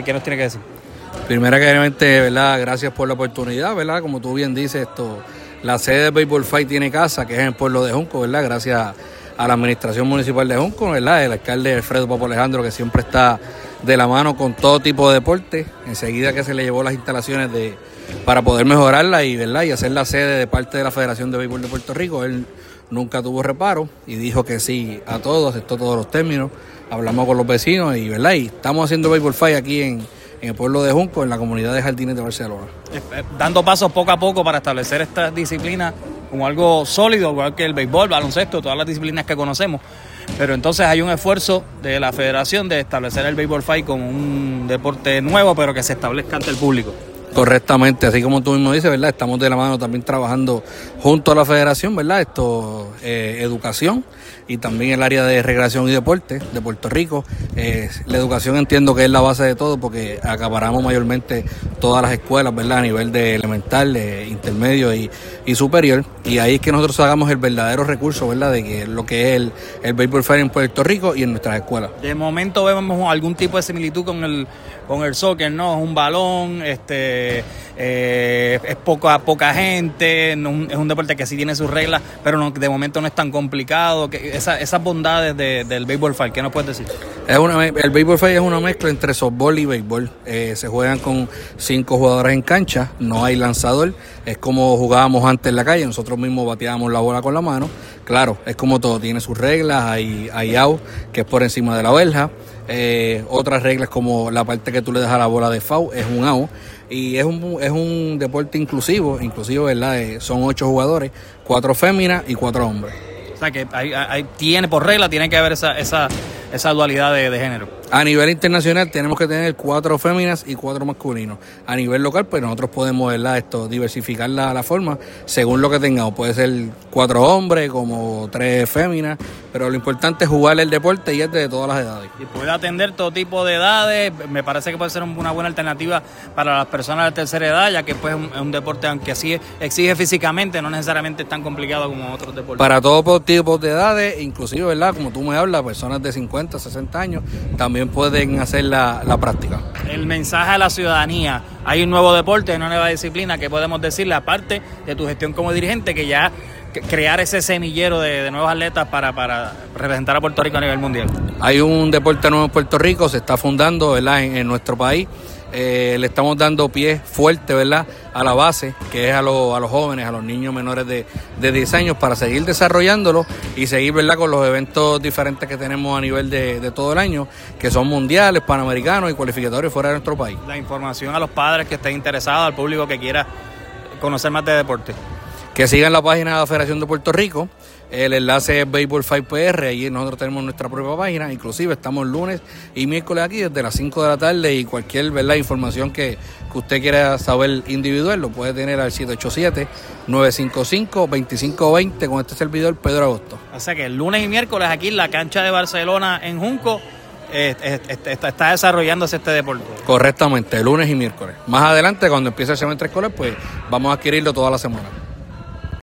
¿Qué nos tiene que decir? Primeramente, ¿verdad? Gracias por la oportunidad, ¿verdad? Como tú bien dices, la sede de Baseball Fight tiene casa, que es en el pueblo de Junco, ¿verdad? Gracias a la administración municipal de Junco, ¿verdad? El alcalde Alfredo Papo Alejandro, que siempre está de la mano con todo tipo de deporte. Enseguida que se le llevó las instalaciones para poder mejorarla ¿verdad? Y hacer la sede de parte de la Federación de Béisbol de Puerto Rico, él nunca tuvo reparo y dijo que sí a todo, aceptó todos los términos. Hablamos con los vecinos ¿verdad? Y estamos haciendo Baseball Fight aquí en el pueblo de Junco, en la comunidad de Jardines de Barcelona. Dando pasos poco a poco para establecer esta disciplina como algo sólido, igual que el béisbol, baloncesto, todas las disciplinas que conocemos. Pero entonces hay un esfuerzo de la federación de establecer el Baseball Fight como un deporte nuevo, pero que se establezca ante el público. Correctamente, así como tú mismo dices, ¿verdad? Estamos de la mano también trabajando junto a la federación, ¿verdad? Educación y también el área de recreación y deporte de Puerto Rico. La educación entiendo que es la base de todo porque acaparamos mayormente todas las escuelas, ¿verdad? A nivel de elemental, intermedio y superior. Y ahí es que nosotros hagamos el verdadero recurso, ¿verdad? De que lo que es el Baseball Fight en Puerto Rico y en nuestras escuelas. De momento vemos algún tipo de similitud con el soccer, ¿no? Es un balón, es poca gente, no, es un deporte que sí tiene sus reglas, pero no, de momento no es tan complicado. Esas bondades del Baseball Fight, ¿qué nos puedes decir? El Baseball Fight es una mezcla entre softball y béisbol. Se juegan con 5 jugadores en cancha, no hay lanzador, es como jugábamos antes en la calle, nosotros mismos bateábamos la bola con la mano. Claro, es como todo, tiene sus reglas, hay out, que es por encima de la verja. Otras reglas como la parte que tú le das a la bola de foul es un out y es un deporte inclusivo, ¿verdad? Son 8 jugadores, 4 féminas y 4 hombres. O sea que por regla tiene que haber esa dualidad de género. A nivel internacional tenemos que tener 4 féminas y 4 masculinos. A nivel local, pues nosotros podemos, ¿verdad? Diversificar la forma según lo que tengamos. Puede ser 4 hombres, como 3 féminas, pero lo importante es jugar el deporte y es de todas las edades. Y puede atender todo tipo de edades. Me parece que puede ser una buena alternativa para las personas de tercera edad, ya que pues, es un deporte, aunque así exige físicamente, no necesariamente es tan complicado como otros deportes. Para todo tipo de edades, inclusive, ¿verdad? Como tú me hablas, personas de 50, 60 años, también pueden hacer la práctica. El mensaje a la ciudadanía: hay un nuevo deporte, una nueva disciplina, que podemos decirle, aparte de tu gestión como dirigente, que ya crear ese semillero de nuevos atletas para representar a Puerto Rico a nivel mundial. Hay un deporte nuevo en Puerto Rico, se está fundando, ¿verdad? En nuestro país. Le estamos dando pie fuerte, ¿verdad? A la base, que es a los jóvenes, a los niños menores de 10 años, para seguir desarrollándolo y seguir, ¿verdad? Con los eventos diferentes que tenemos a nivel de todo el año, que son mundiales, panamericanos y cualificatorios fuera de nuestro país. La información a los padres que estén interesados, al público que quiera conocer más de deporte. Que sigan la página de la Federación de Puerto Rico. El enlace es Baseball Fight PR, allí nosotros tenemos nuestra propia página, inclusive estamos lunes y miércoles aquí desde las 5 de la tarde y cualquier, ¿verdad?, información que usted quiera saber individual lo puede tener al 787-955-2520 con este servidor Pedro Agosto. O sea que el lunes y miércoles aquí en la cancha de Barcelona en Junco está desarrollándose este deporte. Correctamente, lunes y miércoles. Más adelante, cuando empiece el semestre escolar, pues vamos a adquirirlo toda la semana.